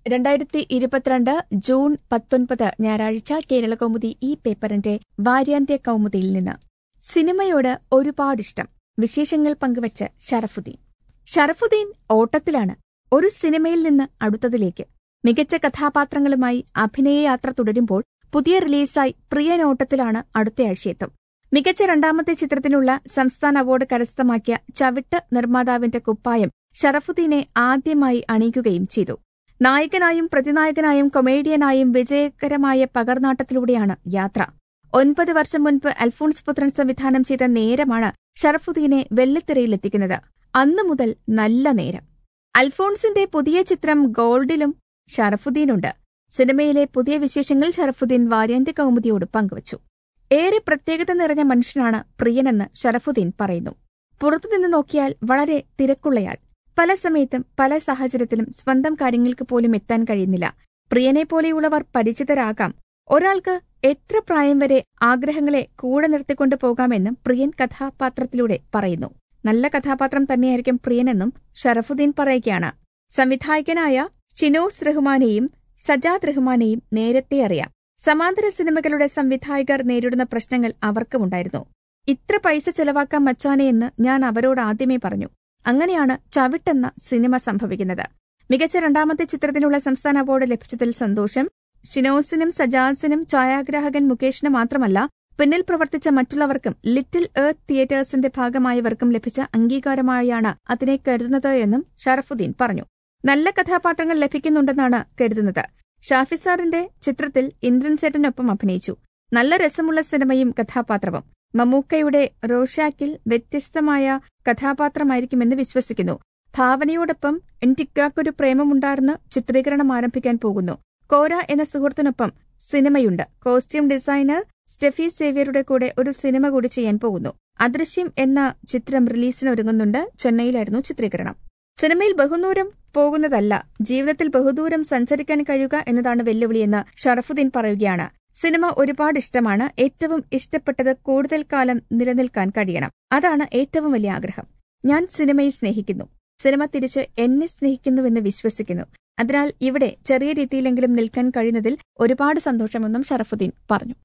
2022 June 19 ഞായറാഴ്ച കേരളകൗമുദി ഈ പേപ്പറിന്റെ വാര്യാന്ത്യ കൗമുദിയിൽ നിന്ന് സിനിമയോട് ഒരുപാടിഷ്ടം. വിശേഷങ്ങൾ പങ്കുവച്ച് ഷറഫുദ്ദീൻ. ഷറഫുദ്ദീൻ ഓട്ടത്തിലാണ്. ഒരു സിനിമയിൽ നിന്ന് അടുത്തതിലേക്ക്. മികച്ച കഥാപാത്രങ്ങളുമായി അഭിനയയാത്ര തുടരുമ്പോൾ പുതിയ റിലീസായി പ്രിയൻ ഓട്ടത്തിലാണ് അടുത്തയാഴ്ചയെത്തും. മികച്ച രണ്ടാമത്തെ ചിത്രത്തിനുള്ള സംസ്ഥാന അവാർഡ് കരസ്ഥമാക്കിയ ചവിട്ട് നിർമ്മാതാവിന്റെ കുപ്പായം ഷറഫുദ്ദീനെ ആദ്യമായി അണിയിക്കുകയും ചെയ്തു. നായകനായും പ്രതിനായകനായും കൊമേഡിയനായും വിജയകരമായ പകർനാട്ടത്തിലൂടെയാണ് യാത്ര. 9 വർഷം മുൻപ് അൽഫോൺസ് പുത്രൻ സംവിധാനം ചെയ്ത നേരമാണ് ഷറഫുദ്ദീനെ വെള്ളിത്തിരയിലെത്തിക്കുന്നത്. അന്നു മുതൽ നല്ല നേരം. അൽഫോൺസിന്റെ പുതിയ ചിത്രം ഗോൾഡിലും ഷറഫുദ്ദീനുണ്ട്. സിനിമയിലെ പുതിയ വിശേഷങ്ങൾ ഷറഫുദ്ദീൻ വാര്യാന്ത്യ കൗമുദിയോട് പങ്കുവച്ചു. ഏറെ പ്രത്യേകത നിറഞ്ഞ മനുഷ്യനാണ് പ്രിയനെന്ന് ഷറഫുദ്ദീൻ പറയുന്നു. പുറത്തുനിന്ന് നോക്കിയാൽ വളരെ തിരക്കുള്ളയാൾ. പല സമയത്തും പല സാഹചര്യത്തിലും സ്വന്തം കാര്യങ്ങൾക്ക് പോലും എത്താൻ കഴിയുന്നില്ല. പ്രിയനെപ്പോലെയുള്ളവർ പരിചിതരാകാം. ഒരാൾക്ക് എത്ര പ്രായം വരെ ആഗ്രഹങ്ങളെ കൂടെ നിർത്തിക്കൊണ്ടു പോകാമെന്നും പ്രിയൻ കഥാപാത്രത്തിലൂടെ പറയുന്നു. നല്ല കഥാപാത്രം തന്നെയായിരിക്കും പ്രിയനെന്നും ഷറഫുദ്ദീൻ പറയുകയാണ്. സംവിധായകനായ ഷിനോസ് റഹ്മാനെയും സജാദ് റഹ്മാനെയും നേരത്തെ അറിയാം. സമാന്തര സിനിമകളുടെ സംവിധായകർ നേരിടുന്ന പ്രശ്നങ്ങൾ അവർക്കുമുണ്ടായിരുന്നു. ഇത്ര പൈസ ചെലവാക്കാൻ മച്ചാനെ എന്ന് ഞാൻ അവരോട് ആദ്യമേ പറഞ്ഞു. അങ്ങനെയാണ് ചവിട്ടെന്ന സിനിമ സംഭവിക്കുന്നത്. മികച്ച രണ്ടാമത്തെ ചിത്രത്തിനുള്ള സംസ്ഥാന അവാർഡ് ലഭിച്ചതിൽ സന്തോഷം. ഷിനോസിനും സജാസിനും ഛായാഗ്രാഹകൻ മുകേഷിന് മാത്രമല്ല, പിന്നിൽ പ്രവർത്തിച്ച മറ്റുള്ളവർക്കും ലിറ്റിൽ എർത്ത് തിയേറ്റേഴ്സിന്റെ ഭാഗമായവർക്കും ലഭിച്ച അംഗീകാരമായാണ് അതിനെ കരുതുന്നത് എന്നും ഷറഫുദ്ദീൻ പറഞ്ഞു. നല്ല കഥാപാത്രങ്ങൾ ലഭിക്കുന്നുണ്ടെന്നാണ് കരുതുന്നത്. ഷാഫിസാറിന്റെ ചിത്രത്തിൽ ഇന്ദ്രൻസേട്ടനൊപ്പം അഭിനയിച്ചു. നല്ല രസമുള്ള സിനിമയും കഥാപാത്രവും. മമ്മൂക്കയുടെ റോഷാക്കിൽ വ്യത്യസ്തമായ കഥാപാത്രമായിരിക്കുമെന്ന് വിശ്വസിക്കുന്നു. ഭാവനയോടൊപ്പം എന്റിക്കാക്കൊരു പ്രേമമുണ്ടാർന്ന് ചിത്രീകരണം ആരംഭിക്കാൻ പോകുന്നു. കോര എന്ന സുഹൃത്തിനൊപ്പം സിനിമയുണ്ട്. കോസ്റ്റ്യൂം ഡിസൈനർ സ്റ്റെഫി സേവ്യറുടെ കൂടെ ഒരു സിനിമ കൂടി ചെയ്യാൻ പോകുന്നു. അദൃശ്യം എന്ന ചിത്രം റിലീസിനൊരുങ്ങുന്നുണ്ട്. ചെന്നൈയിലായിരുന്നു ചിത്രീകരണം. സിനിമയിൽ ബഹുദൂരം പോകുന്നതല്ല, ജീവിതത്തിൽ ബഹുദൂരം സഞ്ചരിക്കാൻ കഴിയുക എന്നതാണ് വെല്ലുവിളിയെന്ന് ഷറഫുദ്ദീൻ പറയുകയാണ്. സിനിമ ഒരുപാട് ഇഷ്ടമാണ്. ഏറ്റവും ഇഷ്ടപ്പെട്ടത് കൂടുതൽ കാലം നിലനിൽക്കാൻ കഴിയണം. അതാണ് ഏറ്റവും വലിയ ആഗ്രഹം. ഞാൻ സിനിമയെ സ്നേഹിക്കുന്നു. സിനിമ തിരിച്ച് എന്നെ സ്നേഹിക്കുന്നുവെന്ന് വിശ്വസിക്കുന്നു. അതിനാൽ ഇവിടെ ചെറിയ രീതിയിലെങ്കിലും നിൽക്കാൻ കഴിയുന്നതിൽ ഒരുപാട് സന്തോഷമെന്നും ഷറഫുദ്ദീൻ പറഞ്ഞു.